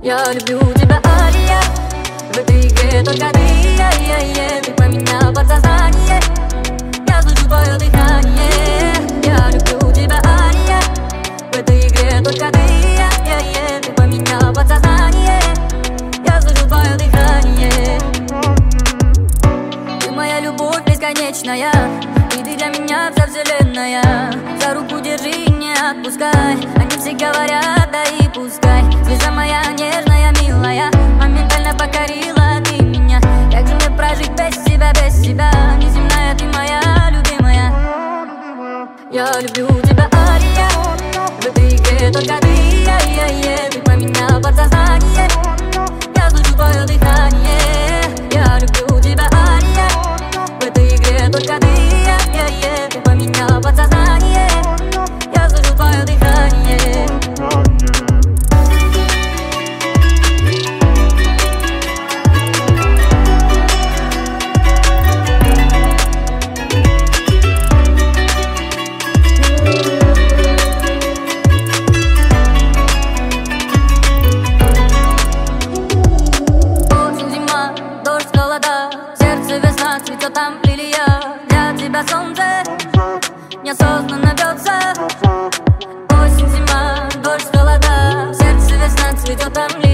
Я люблю тебя, Алия. В этой игре только ты, ты поменял подсознание. Я слышу твое дыхание. Я люблю тебя, Алия. В этой игре только ты поменял подсознание. Я слышу твое дыхание. Ты моя любовь бесконечная, и ты для меня вся вселенная. За руку держи и не отпускай. Они все говорят, да и пускай. Звезда моя нежная, милая, моментально покорила ты меня. Как же мне прожить без тебя, без тебя? Неземная ты моя любимая. Я люблю тебя, Алия. В этой игре только ты поменял подсознание. Я слышу твое дыхание. Я люблю тебя, Алия. В этой игре только ты поменял подсознание. Я слышу твое дыхание. Цветет там лилия, для тебя солнце неосознанно бьется. Осень, зима, дождь, холода, в сердце весна, цветет там лилия.